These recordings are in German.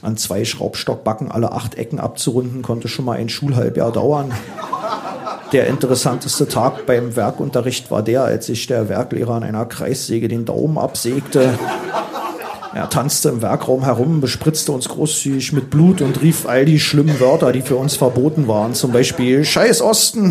An 2 Schraubstockbacken alle 8 Ecken abzurunden, konnte schon mal ein Schulhalbjahr dauern. Der interessanteste Tag beim Werkunterricht war der, als sich der Werklehrer an einer Kreissäge den Daumen absägte. Er tanzte im Werkraum herum, bespritzte uns großzügig mit Blut und rief all die schlimmen Wörter, die für uns verboten waren. Zum Beispiel Scheiß Osten.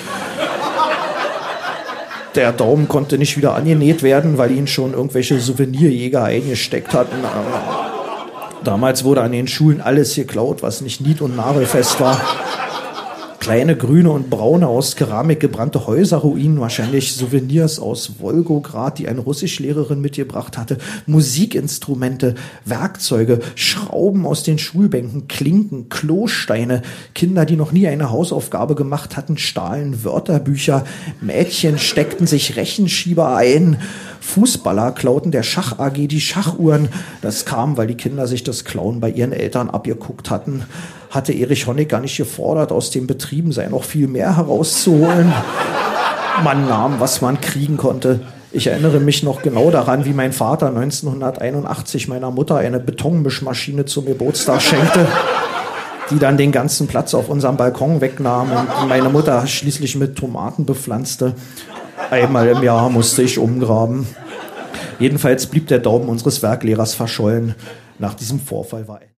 Der Daumen konnte nicht wieder angenäht werden, weil ihn schon irgendwelche Souvenirjäger eingesteckt hatten. Damals wurde an den Schulen alles geklaut, was nicht nied- und nagelfest war. Kleine grüne und braune, aus Keramik gebrannte Häuserruinen, wahrscheinlich Souvenirs aus Wolgograd, die eine Russischlehrerin mitgebracht hatte, Musikinstrumente, Werkzeuge, Schrauben aus den Schulbänken, Klinken, Klosteine, Kinder, die noch nie eine Hausaufgabe gemacht hatten, stahlen Wörterbücher, Mädchen steckten sich Rechenschieber ein, Fußballer klauten der Schach AG die Schachuhren. Das kam, weil die Kinder sich das Klauen bei ihren Eltern abgeguckt hatten. Hatte Erich Honecker nicht gefordert, aus den Betrieben sei noch viel mehr herauszuholen. Man nahm, was man kriegen konnte. Ich erinnere mich noch genau daran, wie mein Vater 1981 meiner Mutter eine Betonmischmaschine zum Geburtstag schenkte, die dann den ganzen Platz auf unserem Balkon wegnahm und meine Mutter schließlich mit Tomaten bepflanzte. Einmal im Jahr musste ich umgraben. Jedenfalls blieb der Daumen unseres Werklehrers verschollen. Nach diesem Vorfall war